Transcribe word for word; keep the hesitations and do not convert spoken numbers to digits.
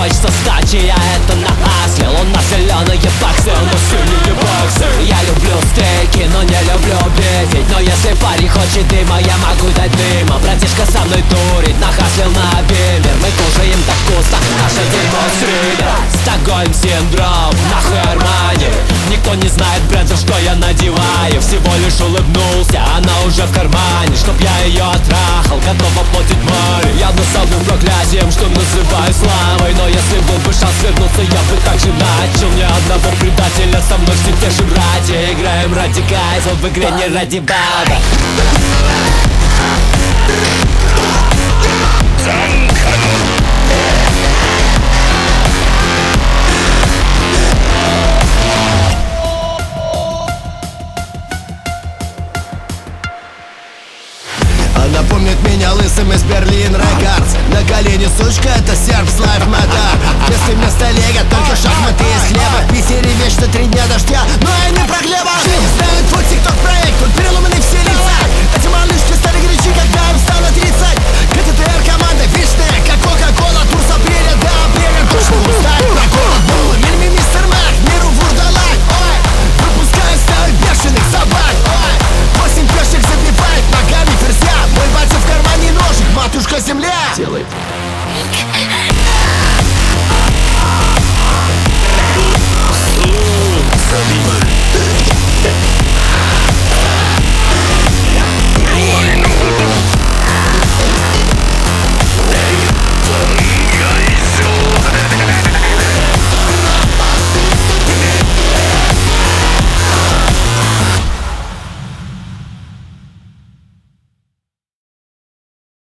хочется сдачи, я это нааслил. Он на зеленые баксы, но синие баксы. Я люблю стейки, но не люблю бифить. Но если парень хочет дыма, я могу дать дыма. Братишка со мной дурит, нахаслил на бимер. Мы кушаем так вкусно, наше дерьмо стриллер. Стокгольм синдром на Хермане. Никто не знает бренда, что я надеваю. Всего лишь улыбнулся, она уже в кармане. Чтоб я ее оттрахал, готова платить море. Я насадным проклятием, что называю славой. Но если был бы шанс вернуться, я бы так же начал. Ни одного предателя со мной все те же братья. Играем ради кайфа, в игре не ради баба. Она помнит меня лысым из Берлин Рекордс. На колени сучка, это сербс лайф мотор. Если вместо лего только шахматы из хлеба. В Питере вечно три дня дождя, но